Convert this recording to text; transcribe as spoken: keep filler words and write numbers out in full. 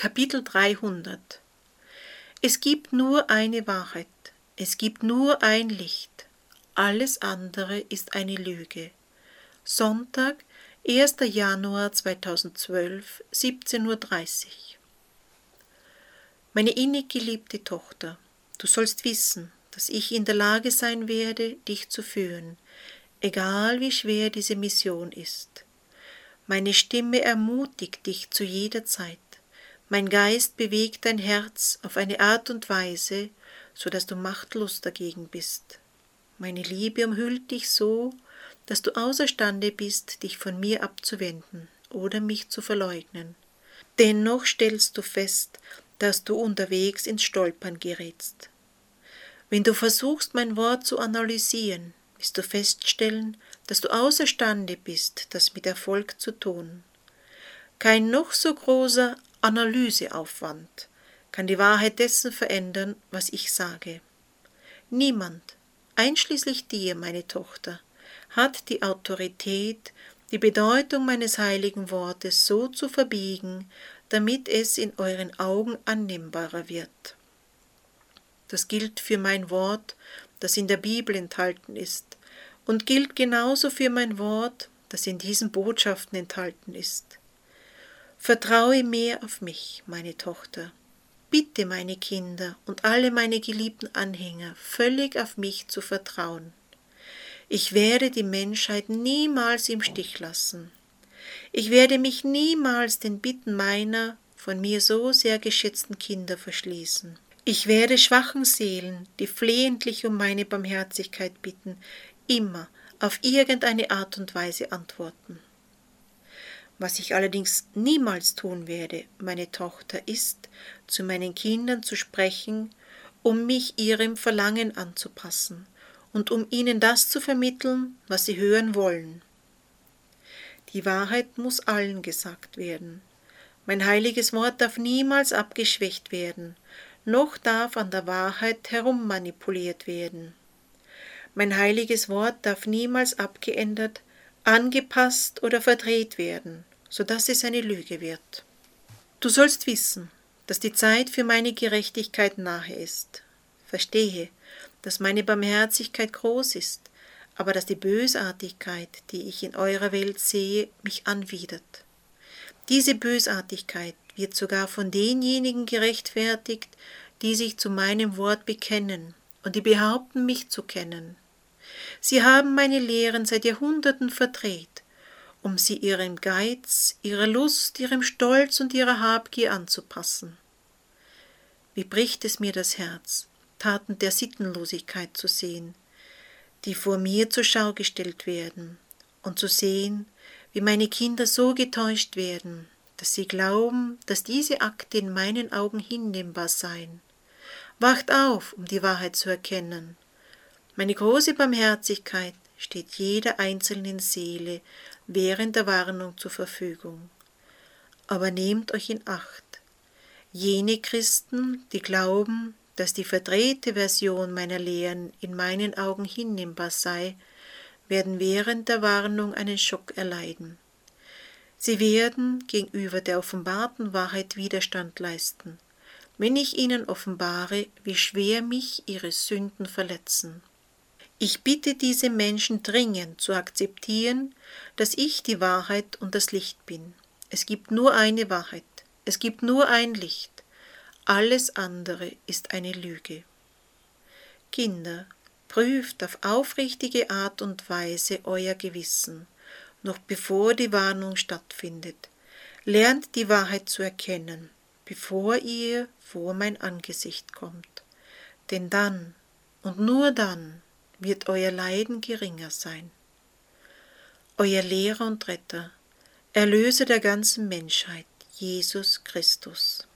Kapitel dreihundert. Es gibt nur eine Wahrheit, es gibt nur ein Licht, alles andere ist eine Lüge. Sonntag, erster Januar zweitausendzwölf, siebzehn Uhr dreißig. Meine innig geliebte Tochter, du sollst wissen, dass ich in der Lage sein werde, dich zu führen, egal wie schwer diese Mission ist. Meine Stimme ermutigt dich zu jeder Zeit. Mein Geist bewegt dein Herz auf eine Art und Weise, so dass du machtlos dagegen bist. Meine Liebe umhüllt dich so, dass du außerstande bist, dich von mir abzuwenden oder mich zu verleugnen. Dennoch stellst du fest, dass du unterwegs ins Stolpern gerätst. Wenn du versuchst, mein Wort zu analysieren, wirst du feststellen, dass du außerstande bist, das mit Erfolg zu tun. Kein noch so großer Analyseaufwand kann die Wahrheit dessen verändern, was ich sage. Niemand, einschließlich dir, meine Tochter, hat die Autorität, die Bedeutung meines heiligen Wortes so zu verbiegen, damit es in euren Augen annehmbarer wird. Das gilt für mein Wort, das in der Bibel enthalten ist, und gilt genauso für mein Wort, das in diesen Botschaften enthalten ist. Vertraue mehr auf mich, meine Tochter. Bitte meine Kinder und alle meine geliebten Anhänger, völlig auf mich zu vertrauen. Ich werde die Menschheit niemals im Stich lassen. Ich werde mich niemals den Bitten meiner, von mir so sehr geschätzten Kinder verschließen. Ich werde schwachen Seelen, die flehentlich um meine Barmherzigkeit bitten, immer auf irgendeine Art und Weise antworten. Was ich allerdings niemals tun werde, meine Tochter, ist, zu meinen Kindern zu sprechen, um mich ihrem Verlangen anzupassen und um ihnen das zu vermitteln, was sie hören wollen. Die Wahrheit muss allen gesagt werden. Mein heiliges Wort darf niemals abgeschwächt werden, noch darf an der Wahrheit herummanipuliert werden. Mein heiliges Wort darf niemals abgeändert, angepasst oder verdreht werden, so dass es eine Lüge wird. Du sollst wissen, dass die Zeit für meine Gerechtigkeit nahe ist. Verstehe, dass meine Barmherzigkeit groß ist, aber dass die Bösartigkeit, die ich in eurer Welt sehe, mich anwidert. Diese Bösartigkeit wird sogar von denjenigen gerechtfertigt, die sich zu meinem Wort bekennen und die behaupten, mich zu kennen. Sie haben meine Lehren seit Jahrhunderten verdreht, um sie ihrem Geiz, ihrer Lust, ihrem Stolz und ihrer Habgier anzupassen. Wie bricht es mir das Herz, Taten der Sittenlosigkeit zu sehen, die vor mir zur Schau gestellt werden, und zu sehen, wie meine Kinder so getäuscht werden, dass sie glauben, dass diese Akte in meinen Augen hinnehmbar seien. Wacht auf, um die Wahrheit zu erkennen. Meine große Barmherzigkeit steht jeder einzelnen Seele während der Warnung zur Verfügung. Aber nehmt euch in Acht. Jene Christen, die glauben, dass die verdrehte Version meiner Lehren in meinen Augen hinnehmbar sei, werden während der Warnung einen Schock erleiden. Sie werden gegenüber der offenbarten Wahrheit Widerstand leisten, wenn ich ihnen offenbare, wie schwer mich ihre Sünden verletzen. Ich bitte diese Menschen dringend zu akzeptieren, dass ich die Wahrheit und das Licht bin. Es gibt nur eine Wahrheit, es gibt nur ein Licht. Alles andere ist eine Lüge. Kinder, prüft auf aufrichtige Art und Weise euer Gewissen, noch bevor die Warnung stattfindet. Lernt die Wahrheit zu erkennen, bevor ihr vor mein Angesicht kommt. Denn dann und nur dann wird euer Leiden geringer sein. Euer Lehrer und Retter, Erlöser der ganzen Menschheit, Jesus Christus.